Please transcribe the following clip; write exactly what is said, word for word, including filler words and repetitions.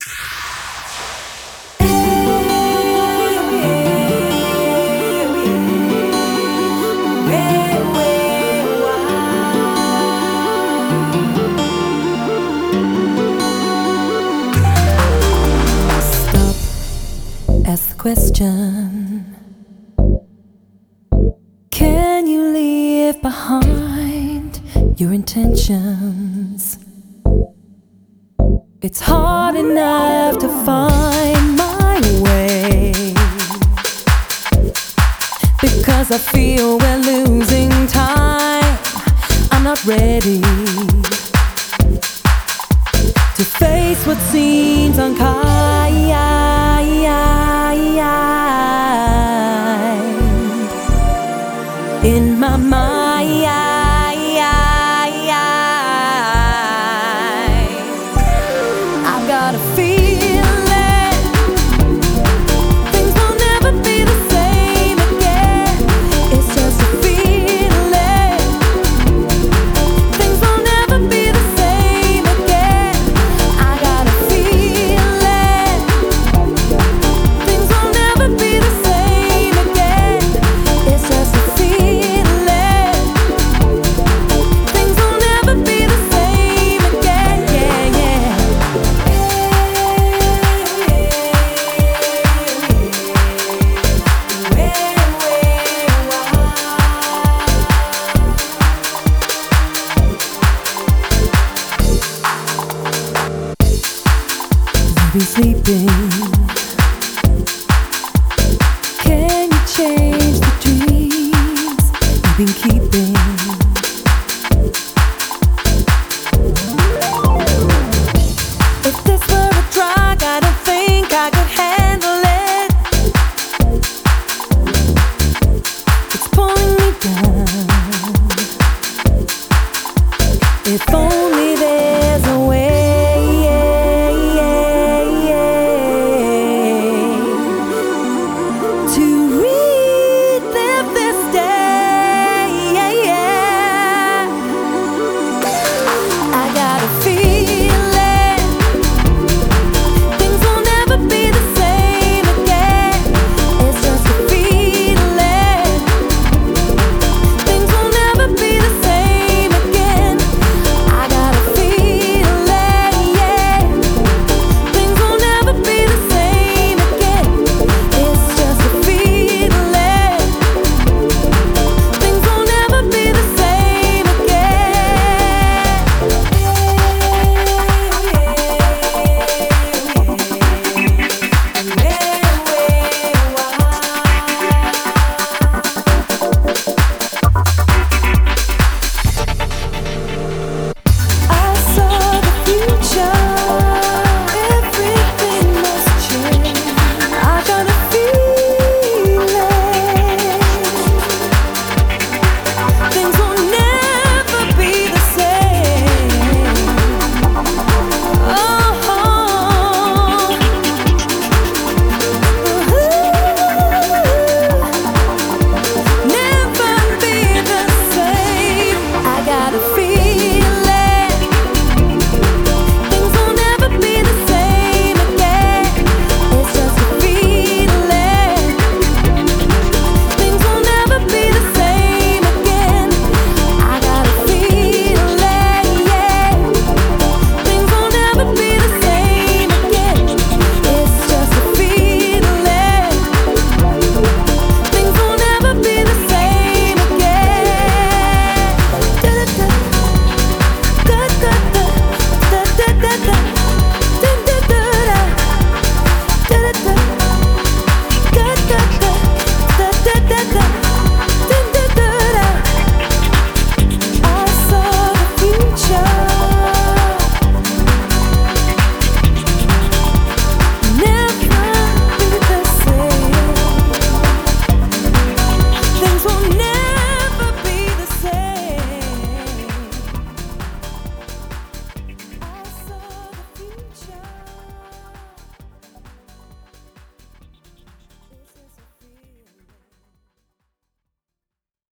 Ask the question, can you leave behind your intentions? It's hard enough to find my way, because I feel we're losing time. I'm not ready to face what seems unkind. In my mind, I've got a feeling things will never be the same again. It's just a feeling things will never be the same again. I got a feeling things will never be the same again. It's just a feeling. Be sleeping. Can you change the dreams you've been keeping?